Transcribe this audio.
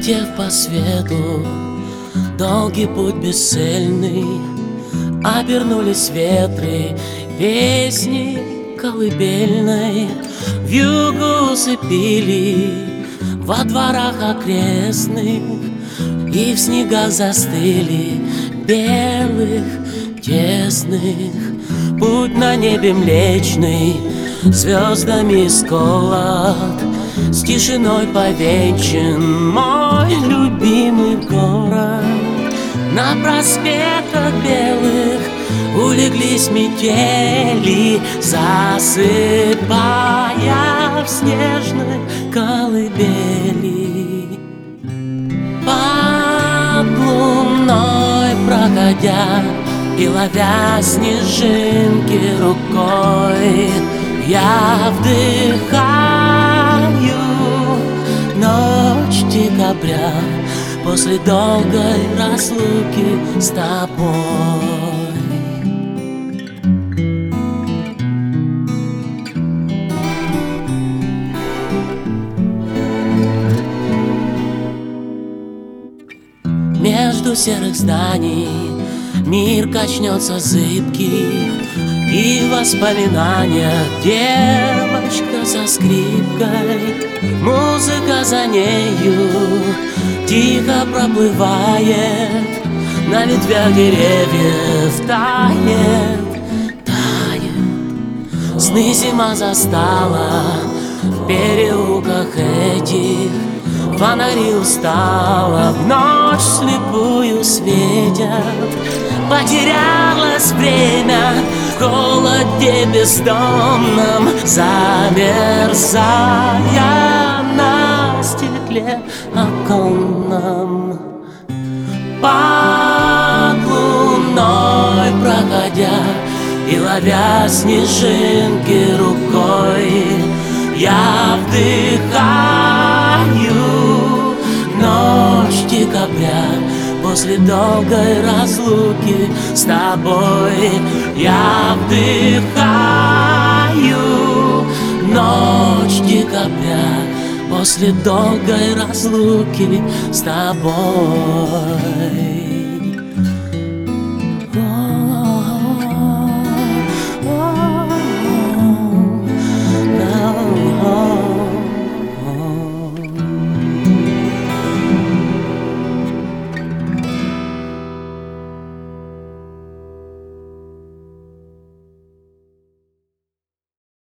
Полетев по свету, долгий путь бесцельный, обернулись ветры песни колыбельной. Вьюгу усыпили во дворах окрестных, и в снегах застыли белых, тесных. Путь на небе млечный звездами сколот, с тишиной повенчан мой любимый город. На проспектах белых улеглись метели, засыпая в снежной колыбели. Под луной проходя и ловя снежинки рукой, я вдыхаю ночь декабря после долгой разлуки с тобой. Между серых зданий мир качнется зыбкий, и в воспоминаниях девочка со скрипкой. Музыка за нею тихо проплывает, на ветвях деревьев тает, тает. Сны зима застала в переулках этих, фонари устала, в ночь слепую светят. Потерялось время в холоде бездомном, замерзая на стекле оконном. Под луной проходя и ловя снежинки рукой, я вдыхаю ночь декабря после долгой разлуки с тобой. Я вдыхаю ночь декабря после долгой разлуки с тобой.